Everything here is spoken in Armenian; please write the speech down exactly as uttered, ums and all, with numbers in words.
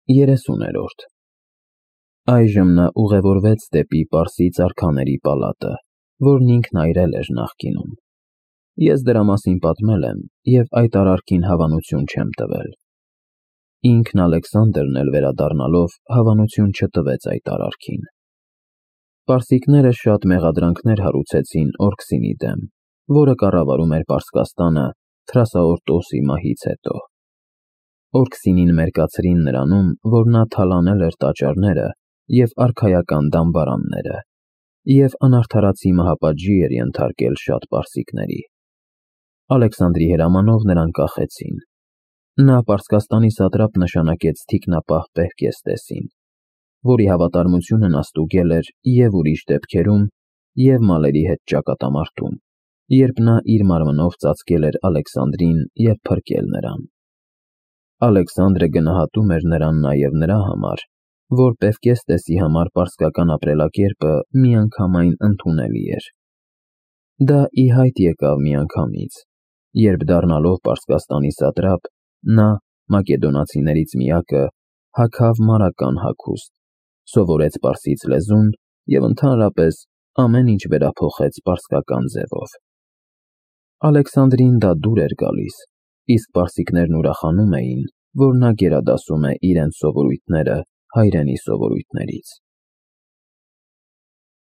երեսուներորդ Այժմ նա ուղևորվեց դեպի Պարսից արքաների պալատը, որն ինքն այրել էր նախկինում։ Ես դրա մասին պատմել եմ և այդ արարքին հավանություն չեմ տվել։ Ինքն Ալեքսանդրն էլ վերադառնալով հավանություն չտվեց այդ արարքին։ Պարսիկները շատ մեղադրանքներ հարուցեցին Օրքսինի դեմ, որը կառավարում էր Պարսկաստանը Թրասաորտոսի մահից հետո։ Օրքսինին մերկացրին նրանում, որ նա թալանել էր տաճարները և արքայական դամբարանները, և անարդարացի մահապատժի էր ենթարկել շատ պարսիկների։ Ալեքսանդրի հրամանով նրան կախեցին։ Նա Պարսկաստանի սատրապ նշանակեց թիկնապահ Պերկեստեսին, որի հավատարմությունն աստուգել էր և ուրիշ դեպքերում, և մալերի հետ ճակատամարտում, երբ նա իր մարմնով ծածկել էր Ալեքսանդրին և փրկել նրան։ Ալեքսանդրը գնահատում էր նրան նաև նրա համար, որ Պերկեստեսի համար պարսկական ապրելակերպը միանգամայն ընդունելի էր։ Դա ի հայտ եկավ միանգամից, երբ դառնալով Պարսկաստանի սատրապ, նա, մակեդոնացիներից միակը, հագավ մարական հագուստ, սովորեց պարսից լեզուն և ընդհանրապես ամեն ինչ վերափոխեց պարսկական ձևով։ Ալեքսանդրին դա դուր էր գալիս, իսկ պարսիկներն ուրախանում էին, որ նա գերադասում է իրենց սովորույթները հայրենի սովորույթներից։